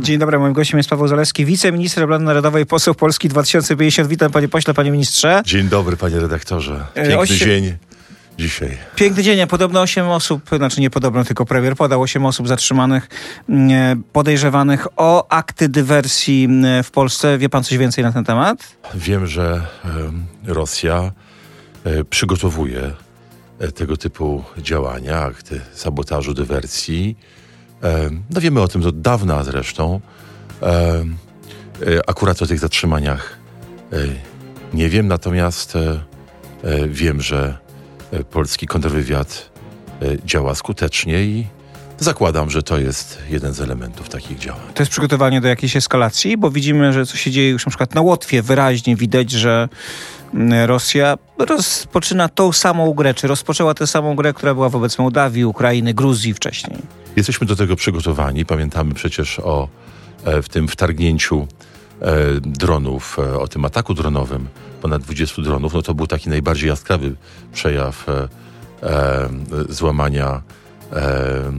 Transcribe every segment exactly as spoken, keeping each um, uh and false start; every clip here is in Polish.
Dzień dobry, moim gościem jest Paweł Zalewski, wiceminister obrony narodowej, poseł Polski dwa tysiące pięćdziesiąt. Witam panie pośle, panie ministrze. Dzień dobry, panie redaktorze. Piękny Osie... dzień dzisiaj. Piękny dzień, a podobno osiem osób, znaczy nie podobno, tylko premier podał osiem osób zatrzymanych, podejrzewanych o akty dywersji w Polsce. Wie pan coś więcej na ten temat? Wiem, że e, Rosja e, przygotowuje e, tego typu działania, akty sabotażu, dywersji. E, no wiemy o tym od dawna zresztą. E, e, akurat o tych zatrzymaniach e, nie wiem, natomiast e, e, wiem, że e, polski kontrwywiad e, działa skutecznie i zakładam, że to jest jeden z elementów takich działań. To jest przygotowanie do jakiejś eskalacji, bo widzimy, że co się dzieje już na przykład na Łotwie, wyraźnie widać, że Rosja rozpoczyna tą samą grę, czy rozpoczęła tę samą grę, która była wobec Mołdawii, Ukrainy, Gruzji wcześniej. Jesteśmy do tego przygotowani. Pamiętamy przecież o e, w tym wtargnięciu e, dronów, e, o tym ataku dronowym, ponad dwudziestu dronów. No to był taki najbardziej jaskrawy przejaw e, e, złamania e, e,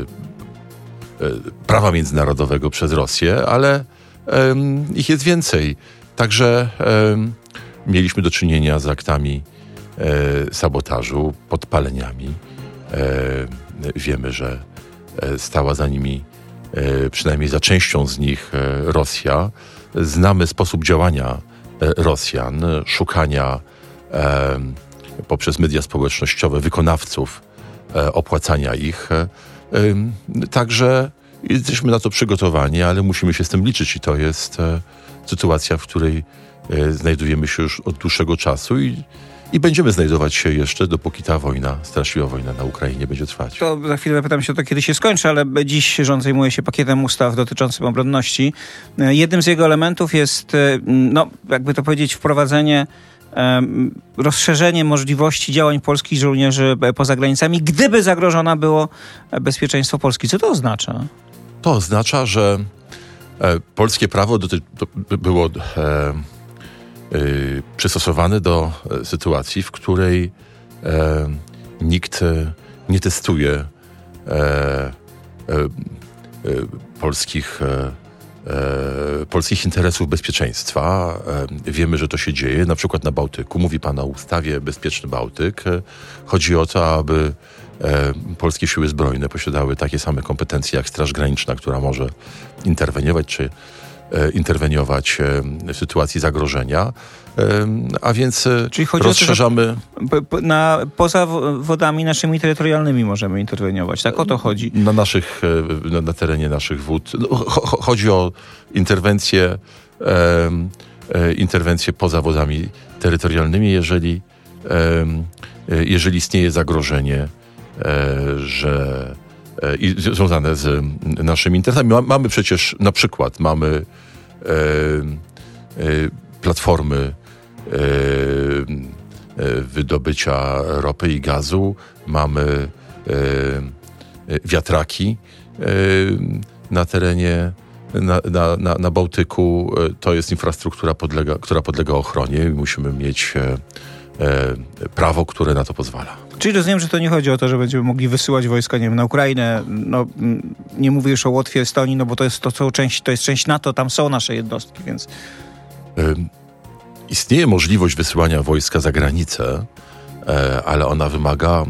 prawa międzynarodowego przez Rosję, ale e, ich jest więcej. Także e, mieliśmy do czynienia z aktami e, sabotażu, podpaleniami. E, wiemy, że e, stała za nimi, e, przynajmniej za częścią z nich, e, Rosja. Znamy sposób działania e, Rosjan, szukania e, poprzez media społecznościowe wykonawców, e, opłacania ich. E, e, także jesteśmy na to przygotowani, ale musimy się z tym liczyć i to jest e, sytuacja, w której e, znajdujemy się już od dłuższego czasu i I będziemy znajdować się jeszcze, dopóki ta wojna, straszliwa wojna na Ukrainie będzie trwać. To za chwilę zapytam się o to, kiedy się skończy, ale dziś rząd zajmuje się pakietem ustaw dotyczącym obronności. Jednym z jego elementów jest, no, jakby to powiedzieć, wprowadzenie, um, rozszerzenie możliwości działań polskich żołnierzy poza granicami, gdyby zagrożone było bezpieczeństwo Polski. Co to oznacza? To oznacza, że e, polskie prawo doty- do, było e, y, przystosowane do e, sytuacji, w której e, nikt e, nie testuje e, e, e, polskich, e, e, polskich interesów bezpieczeństwa. E, wiemy, że to się dzieje, na przykład na Bałtyku. Mówi pan o ustawie Bezpieczny Bałtyk. E, chodzi o to, aby e, polskie siły zbrojne posiadały takie same kompetencje jak Straż Graniczna, która może interweniować czy e, interweniować e, w sytuacji zagrożenia. E, a więc e, Czyli chodzi rozszerzamy... o to, że na, poza wodami naszymi terytorialnymi możemy interweniować. Tak o to chodzi. Na naszych, e, na, na terenie naszych wód. No, cho, chodzi o interwencje, e, e, interwencje poza wodami terytorialnymi, jeżeli, e, jeżeli istnieje zagrożenie, E, że e, i związane z naszymi interesami. Ma, mamy przecież na przykład mamy e, e, platformy e, e, wydobycia ropy i gazu, mamy e, e, wiatraki e, na terenie na, na, na, na Bałtyku. E, to jest infrastruktura, podlega, która podlega ochronie i musimy mieć e, e, prawo, które na to pozwala. Czyli rozumiem, że to nie chodzi o to, że będziemy mogli wysyłać wojska, nie wiem, na Ukrainę. No, nie mówię już o Łotwie, Estonii, no bo to jest to, co część, to jest część NATO, tam są nasze jednostki, więc... Ym, istnieje możliwość wysyłania wojska za granicę, e, ale ona wymaga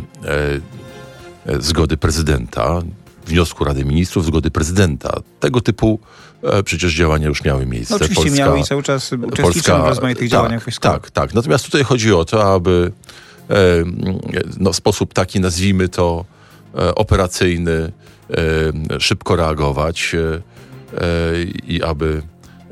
e, e, zgody prezydenta, wniosku Rady Ministrów, zgody prezydenta. Tego typu e, przecież działania już miały miejsce. No oczywiście Polska, miały i cały czas uczestniczą w rozmaitych tak, działaniach wojskowych. Tak, tak. Natomiast tutaj chodzi o to, aby no, w sposób taki, nazwijmy to, operacyjny, szybko reagować i aby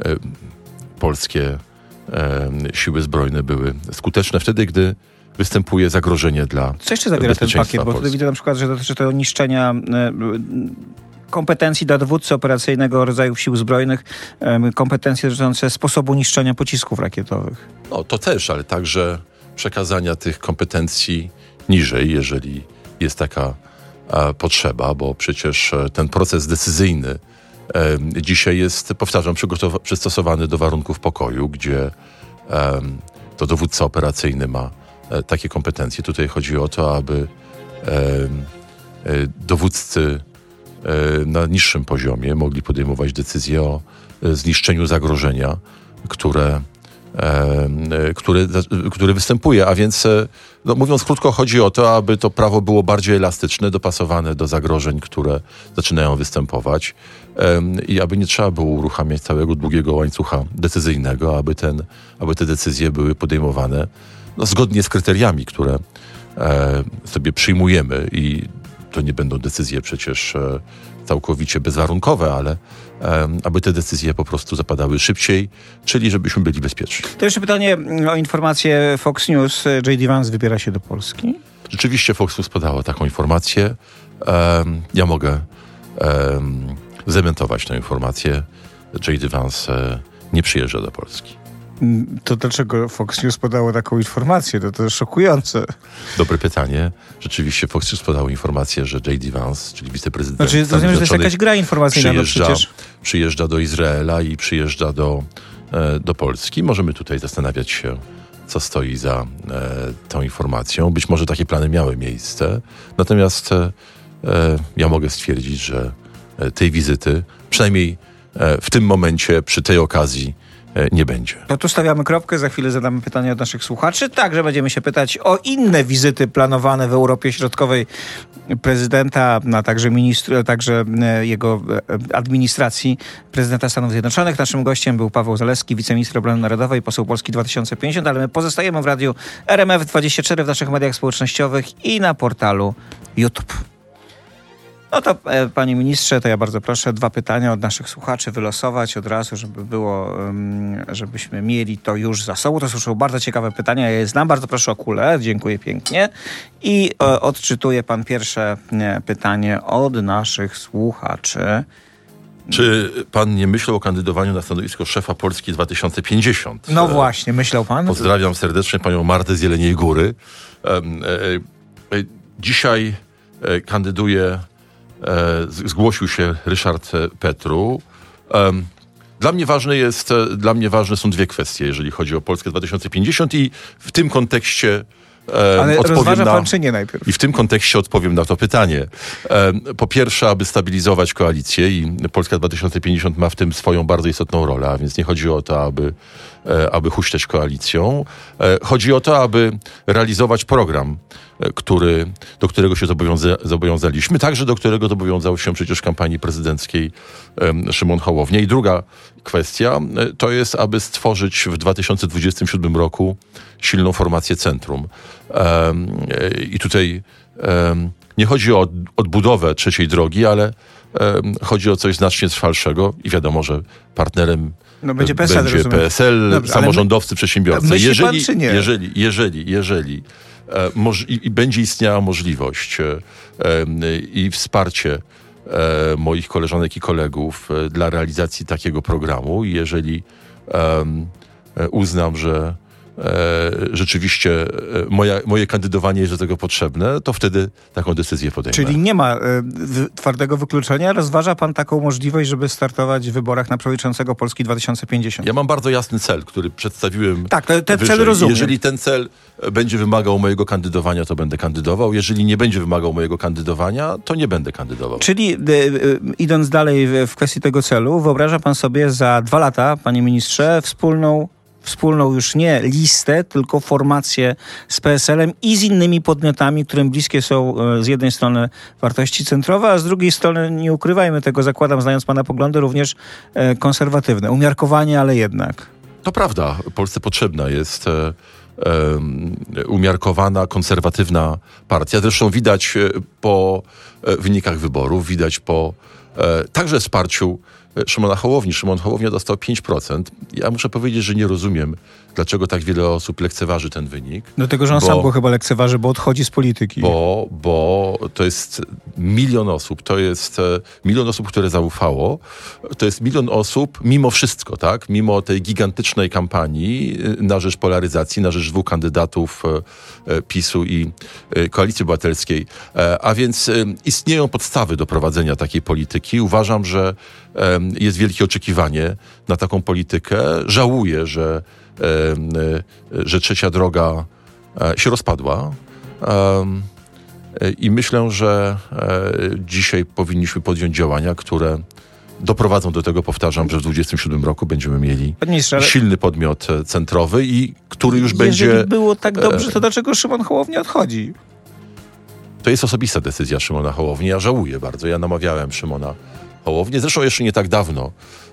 polskie siły zbrojne były skuteczne wtedy, gdy występuje zagrożenie dla Co jeszcze zawiera ten pakiet? Bo tutaj widzę na przykład, że dotyczy to niszczenia kompetencji dla dowódcy operacyjnego rodzajów sił zbrojnych, kompetencje dotyczące sposobu niszczenia pocisków rakietowych. No to też, ale także przekazania tych kompetencji niżej, jeżeli jest taka e, potrzeba, bo przecież ten proces decyzyjny e, dzisiaj jest, powtarzam, przygotowa- przystosowany do warunków pokoju, gdzie e, to dowódca operacyjny ma e, takie kompetencje. Tutaj chodzi o to, aby e, e, dowódcy na niższym poziomie mogli podejmować decyzje o zniszczeniu zagrożenia, które, które, które występuje. A więc, no mówiąc krótko, chodzi o to, aby to prawo było bardziej elastyczne, dopasowane do zagrożeń, które zaczynają występować i aby nie trzeba było uruchamiać całego długiego łańcucha decyzyjnego, aby, ten, aby te decyzje były podejmowane no, zgodnie z kryteriami, które sobie przyjmujemy i to nie będą decyzje przecież całkowicie bezwarunkowe, ale um, aby te decyzje po prostu zapadały szybciej, czyli żebyśmy byli bezpieczni. To jeszcze pytanie o informację Fox News. J D Vance wybiera się do Polski? Rzeczywiście Fox News podało taką informację. Um, ja mogę um, zdementować tę informację. J D Vance uh, nie przyjeżdża do Polski. To dlaczego Fox News podało taką informację? To, to jest szokujące. Dobre pytanie. Rzeczywiście Fox News podało informację, że J D Vance, czyli wiceprezydent znaczy, Stanów rozumiem, że to jest jakaś gra informacyjna. Przyjeżdża, no przecież. przyjeżdża do Izraela i przyjeżdża do, e, do Polski. Możemy tutaj zastanawiać się, co stoi za e, tą informacją. Być może takie plany miały miejsce. Natomiast e, ja mogę stwierdzić, że tej wizyty, przynajmniej e, w tym momencie, przy tej okazji, nie będzie. No tu stawiamy kropkę, za chwilę zadamy pytania od naszych słuchaczy. Także będziemy się pytać o inne wizyty planowane w Europie Środkowej prezydenta, a także, ministr, także jego administracji prezydenta Stanów Zjednoczonych. Naszym gościem był Paweł Zalewski, wiceminister obrony narodowej, poseł Polski dwa tysiące pięćdziesiąt, ale my pozostajemy w radiu R M F dwadzieścia cztery, w naszych mediach społecznościowych i na portalu YouTube. No to, e, panie ministrze, to ja bardzo proszę dwa pytania od naszych słuchaczy wylosować od razu, żeby było, um, żebyśmy mieli to już za sobą. To są bardzo ciekawe pytania, ja je znam. Bardzo proszę o kulę, dziękuję pięknie. I e, odczytuje pan pierwsze nie, pytanie od naszych słuchaczy. Czy pan nie myślał o kandydowaniu na stanowisko szefa Polski dwa tysiące pięćdziesiąt? No właśnie, myślał pan? Pozdrawiam serdecznie panią Martę z Jeleniej Góry. E, e, e, dzisiaj e, kandyduje zgłosił się Ryszard Petru. Dla mnie ważne jest, dla mnie ważne są dwie kwestie, jeżeli chodzi o Polskę dwa tysiące pięćdziesiąt i w tym kontekście Ale odpowiem rozważa na, pan czy nie najpierw? I w tym kontekście odpowiem na to pytanie. Po pierwsze, aby stabilizować koalicję i Polska dwa tysiące pięćdziesiąt ma w tym swoją bardzo istotną rolę, a więc nie chodzi o to, aby, aby huśtać koalicją. Chodzi o to, aby realizować program, który, do którego się zobowiąza, zobowiązaliśmy, także do którego zobowiązał się przecież w kampanii prezydenckiej um, Szymon Hołownia. I druga kwestia to jest, aby stworzyć w dwa tysiące dwudziestym siódmym roku silną formację centrum. Um, I tutaj um, nie chodzi o odbudowę trzeciej drogi, ale um, chodzi o coś znacznie trwalszego i wiadomo, że partnerem no będzie P S L, będzie P S L, Dobrze, samorządowcy, my, przedsiębiorcy. Myśli jeżeli, pan, czy nie? jeżeli, jeżeli, jeżeli e, moż, i, i będzie istniała możliwość e, e, i wsparcie e, moich koleżanek i kolegów e, dla realizacji takiego programu, i jeżeli e, e, uznam, że E, rzeczywiście e, moja, moje kandydowanie jest do tego potrzebne, to wtedy taką decyzję podejmę. Czyli nie ma e, w, twardego wykluczenia. Rozważa pan taką możliwość, żeby startować w wyborach na przewodniczącego Polski dwa tysiące pięćdziesiąt? Ja mam bardzo jasny cel, który przedstawiłem. Tak, ten wyżej. cel rozumiem. Jeżeli ten cel będzie wymagał mojego kandydowania, to będę kandydował. Jeżeli nie będzie wymagał mojego kandydowania, to nie będę kandydował. Czyli e, e, idąc dalej w, w kwestii tego celu, wyobraża pan sobie za dwa lata, panie ministrze, wspólną wspólną już nie listę, tylko formację z P S L-em i z innymi podmiotami, którym bliskie są z jednej strony wartości centrowe, a z drugiej strony, nie ukrywajmy tego, zakładam, znając pana poglądy, również konserwatywne. Umiarkowanie, ale jednak. To prawda. Polsce potrzebna jest e, e, umiarkowana, konserwatywna partia. Zresztą widać po wynikach wyborów, widać po e, także wsparciu Szymona Hołowni. Szymon Hołownia dostał pięć procent. Ja muszę powiedzieć, że nie rozumiem, dlaczego tak wiele osób lekceważy ten wynik. Dlatego, że on bo, sam go chyba lekceważy, bo odchodzi z polityki. Bo, bo to jest milion osób, to jest milion osób, które zaufało. To jest milion osób mimo wszystko, tak? Mimo tej gigantycznej kampanii na rzecz polaryzacji, na rzecz dwóch kandydatów PiSu i Koalicji Obywatelskiej. A więc istnieją podstawy do prowadzenia takiej polityki. Uważam, że jest wielkie oczekiwanie na taką politykę. Żałuję, że, że trzecia droga się rozpadła. I myślę, że dzisiaj powinniśmy podjąć działania, które doprowadzą do tego, powtarzam, że w dwudziestym siódmym roku będziemy mieli Ministrze, silny podmiot centrowy, i który już jeżeli będzie... będzie... było tak dobrze, to dlaczego Szymon Hołownia odchodzi? To jest osobista decyzja Szymona Hołowni. Ja żałuję bardzo. Ja namawiałem Szymona Hołownię, zresztą jeszcze nie tak dawno,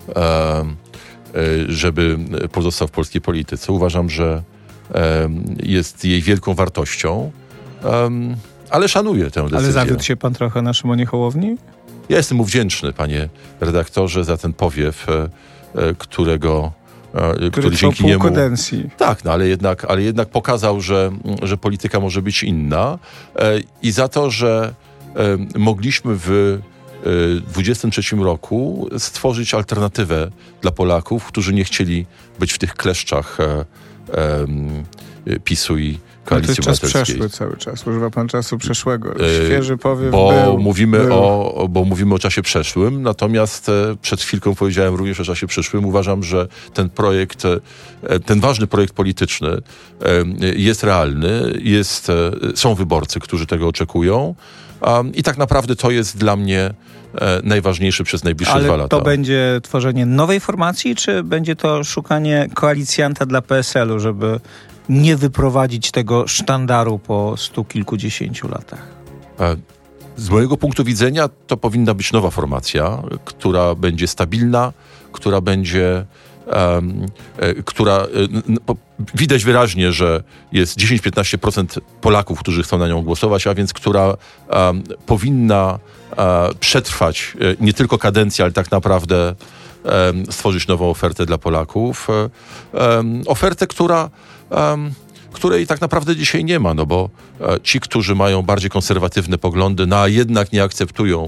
żeby pozostał w polskiej polityce. Uważam, że jest jej wielką wartością, ale szanuję tę decyzję. Ale zawiódł się pan trochę na Szymonie Hołowni? Ja jestem mu wdzięczny, panie redaktorze, za ten powiew, którego który, który dzięki pół niemu... kadencji. Tak, no ale jednak, ale jednak pokazał, że, że polityka może być inna, i za to, że mogliśmy w dwudziestym trzecim roku stworzyć alternatywę dla Polaków, którzy nie chcieli być w tych kleszczach PiSu i Koalicji no to jest czas Obywatelskiej. przeszły cały czas. Używa pan czasu przeszłego. Świeży powiew bo był, mówimy był. O, bo mówimy o czasie przeszłym, natomiast przed chwilką powiedziałem również o czasie przyszłym. Uważam, że ten projekt, ten ważny projekt polityczny jest realny, jest, są wyborcy, którzy tego oczekują, i tak naprawdę to jest dla mnie najważniejszy przez najbliższe Ale dwa lata. to będzie tworzenie nowej formacji, czy będzie to szukanie koalicjanta dla P S L-u, żeby nie wyprowadzić tego sztandaru po stu kilkudziesięciu latach? Z mojego punktu widzenia to powinna być nowa formacja, która będzie stabilna, która będzie... Um, e, która e, n, po, widać wyraźnie, że jest dziesięć do piętnastu procent Polaków, którzy chcą na nią głosować, a więc która um, powinna um, przetrwać e, nie tylko kadencję, ale tak naprawdę um, stworzyć nową ofertę dla Polaków. Um, ofertę, która um, której tak naprawdę dzisiaj nie ma, no bo e, ci, którzy mają bardziej konserwatywne poglądy, no a jednak nie akceptują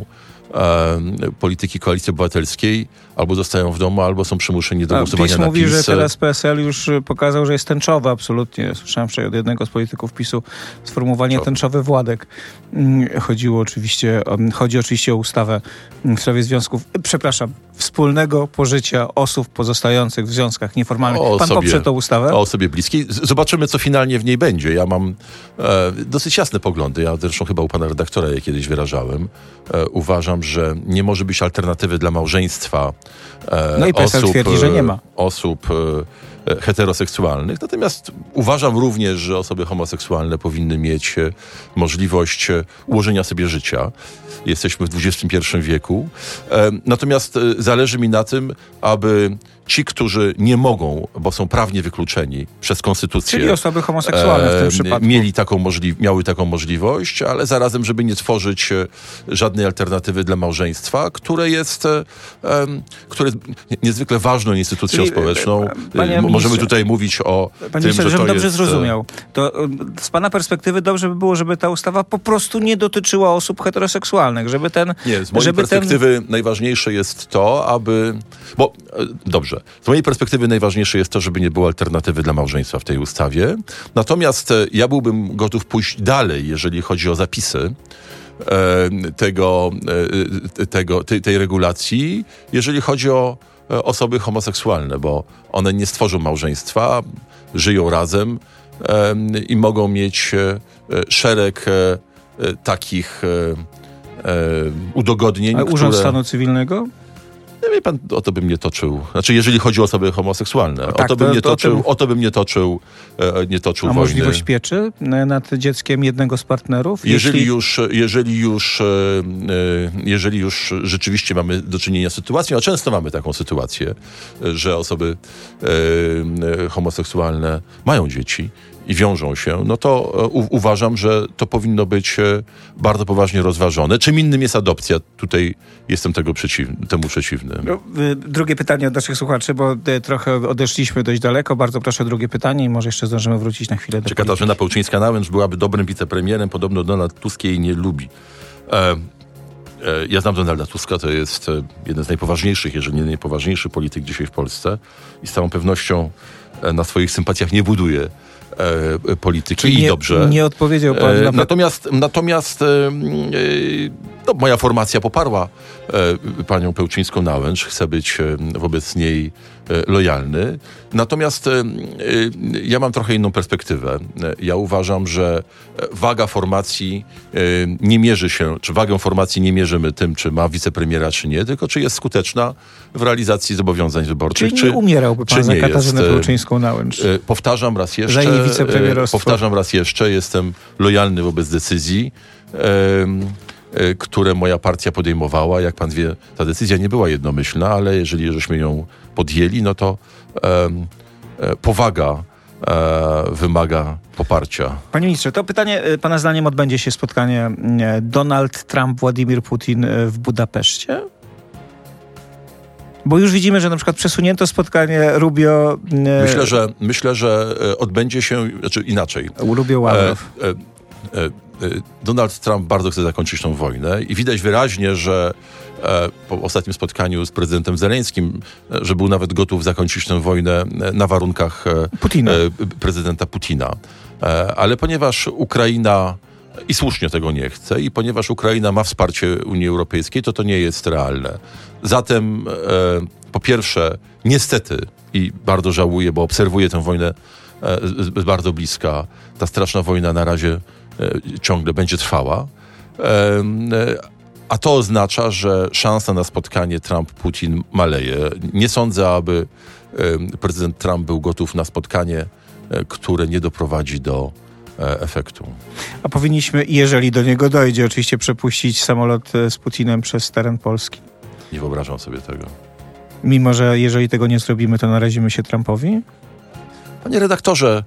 e, polityki Koalicji Obywatelskiej, albo zostają w domu, albo są przymuszeni do a, głosowania PiS na mówi, PiS. że teraz P S L już pokazał, że jest tęczowy absolutnie. Słyszałem wczoraj od jednego z polityków PiSu sformułowanie tęczowy Władek. Chodziło oczywiście, chodzi oczywiście o ustawę w sprawie związków, przepraszam, wspólnego pożycia osób pozostających w związkach nieformalnych. O Pan sobie, poprze tę ustawę? O osobie bliskiej. Zobaczymy, co finalnie w niej będzie. Ja mam e, dosyć jasne poglądy. Ja zresztą chyba u pana redaktora je kiedyś wyrażałem. E, uważam, że nie może być alternatywy dla małżeństwa e, no i P S L osób, twierdzi, że nie ma. osób e, heteroseksualnych. Natomiast uważam również, że osoby homoseksualne powinny mieć e, możliwość e, ułożenia sobie życia. Jesteśmy w dwudziestym pierwszym wieku. E, natomiast e, zależy mi na tym, aby ci, którzy nie mogą, bo są prawnie wykluczeni przez konstytucję. Czyli osoby homoseksualne w tym e, przypadku. Mieli taką możli- miały taką możliwość, ale zarazem, żeby nie tworzyć e, żadnej alternatywy dla małżeństwa, które jest, e, e, które jest niezwykle ważną instytucją Czyli, społeczną. panie E, Możemy ministrze, tutaj mówić o Panie tym, ministrze, że żebym to dobrze jest... zrozumiał. To e, z pana perspektywy dobrze by było, żeby ta ustawa po prostu nie dotyczyła osób heteroseksualnych, żeby ten... Nie, z mojej żeby perspektywy ten... najważniejsze jest to, aby... Bo, e, dobrze, z mojej perspektywy najważniejsze jest to, żeby nie było alternatywy dla małżeństwa w tej ustawie. Natomiast e, ja byłbym gotów pójść dalej, jeżeli chodzi o zapisy e, tego, e, tego, tej, tej regulacji, jeżeli chodzi o e, osoby homoseksualne, bo one nie stworzą małżeństwa, żyją razem e, i mogą mieć e, szereg e, e, takich e, e, udogodnień, A Urząd które... Stanu Cywilnego? Nie wie pan, o to bym nie toczył. Znaczy, jeżeli chodzi o osoby homoseksualne, No o, tak, to bym to- nie to o toczył, tym- o to bym nie toczył, e, nie toczył A wojny. możliwość pieczy nad dzieckiem jednego z partnerów? Jeżeli Jeśli... już, jeżeli już, e, e, jeżeli już rzeczywiście mamy do czynienia z sytuacją, a często mamy taką sytuację, e, że osoby e, e, homoseksualne mają dzieci i wiążą się, no to e, u, uważam, że to powinno być e, bardzo poważnie rozważone. Czym innym jest adopcja? Tutaj jestem tego przeciw, temu przeciwny. No, y, drugie pytanie od naszych słuchaczy, bo y, trochę odeszliśmy dość daleko. Bardzo proszę drugie pytanie i może jeszcze zdążymy wrócić na chwilę do Czy polityki. Katarzyna Pełczyńska-Nałęcz byłaby dobrym wicepremierem? Podobno Donald Tusk jej nie lubi. E, e, ja znam Donalda Tuska, to jest e, jeden z najpoważniejszych, jeżeli nie najpoważniejszy polityk dzisiaj w Polsce i z całą pewnością e, na swoich sympatiach nie buduje e, polityki. Czyli I nie, dobrze. nie odpowiedział pan E, na... natomiast natomiast e, e, no, moja formacja poparła e, panią Pełczyńską-Nałęcz. Chcę być e, wobec niej lojalny. Natomiast ja mam trochę inną perspektywę. Ja uważam, że waga formacji nie mierzy się, czy wagę formacji nie mierzymy tym, czy ma wicepremiera, czy nie, tylko czy jest skuteczna w realizacji zobowiązań wyborczych. Czyli nie czy, umierałby pan czy za nie Katarzynę jest. Pełczyńską-Nałęcz? Powtarzam raz jeszcze. Za jej wicepremierostwo. Powtarzam raz jeszcze. Jestem lojalny wobec decyzji, które moja partia podejmowała. Jak pan wie, ta decyzja nie była jednomyślna, ale jeżeli żeśmy ją podjęli, no to um, powaga e, wymaga poparcia. Panie ministrze, to pytanie, pana zdaniem odbędzie się spotkanie Donald Trump, Władimir Putin w Budapeszcie? Bo już widzimy, że na przykład przesunięto spotkanie Rubio... Myślę, że, myślę, że odbędzie się, znaczy inaczej. Rubio Ławrow. E, e, e, Donald Trump bardzo chce zakończyć tą wojnę i widać wyraźnie, że e, po ostatnim spotkaniu z prezydentem Zeleńskim, e, że był nawet gotów zakończyć tę wojnę na warunkach e, Putina. E, prezydenta Putina. E, ale ponieważ Ukraina i słusznie tego nie chce i ponieważ Ukraina ma wsparcie Unii Europejskiej, to to nie jest realne. Zatem e, po pierwsze, niestety i bardzo żałuję, bo obserwuję tę wojnę e, z, z bardzo bliska. Ta straszna wojna na razie ciągle będzie trwała. A to oznacza, że szansa na spotkanie Trump-Putin maleje. Nie sądzę, aby prezydent Trump był gotów na spotkanie, które nie doprowadzi do efektu. A powinniśmy, jeżeli do niego dojdzie, oczywiście przepuścić samolot z Putinem przez teren Polski? Nie wyobrażam sobie tego. Mimo, że jeżeli tego nie zrobimy, to narazimy się Trumpowi? Panie redaktorze,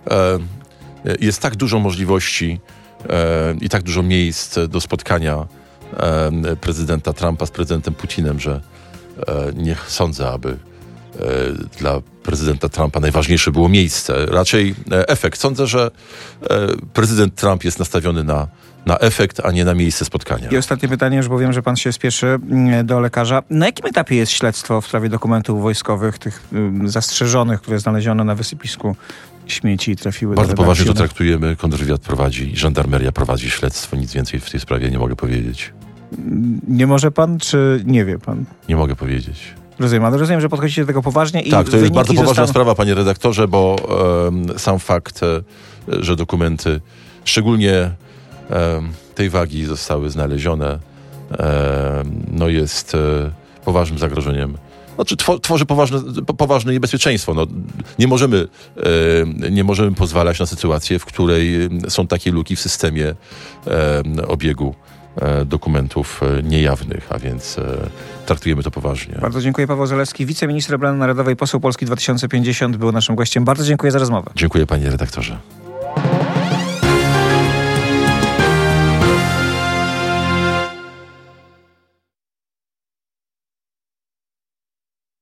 jest tak dużo możliwości e, i tak dużo miejsc do spotkania e, prezydenta Trumpa z prezydentem Putinem, że e, nie sądzę, aby e, dla prezydenta Trumpa najważniejsze było miejsce. Raczej e, efekt. Sądzę, że e, prezydent Trump jest nastawiony na, na efekt, a nie na miejsce spotkania. I ostatnie pytanie, już bo wiem, że pan się spieszy do lekarza. Na jakim etapie jest śledztwo w sprawie dokumentów wojskowych, tych um, zastrzeżonych, które znaleziono na wysypisku śmieci i trafiły Bardzo do redakcji? poważnie to traktujemy. Kontrwywiad prowadzi i żandarmeria prowadzi śledztwo. Nic więcej w tej sprawie nie mogę powiedzieć. Nie może pan, czy nie wie pan? Nie mogę powiedzieć. Rozumiem, ale rozumiem, że podchodzicie do tego poważnie i tak, to jest bardzo poważna zostaną... sprawa, panie redaktorze, bo um, sam fakt, że dokumenty, szczególnie um, tej wagi, zostały znalezione, um, no jest um, poważnym zagrożeniem. Znaczy, tworzy poważne, poważne niebezpieczeństwo. No, nie, możemy, e, nie możemy pozwalać na sytuację, w której są takie luki w systemie e, obiegu e, dokumentów e, niejawnych, a więc e, traktujemy to poważnie. Bardzo dziękuję. Paweł Zalewski, wiceminister obrony narodowej, poseł Polski dwa tysiące pięćdziesiąt, był naszym gościem. Bardzo dziękuję za rozmowę. Dziękuję, panie redaktorze.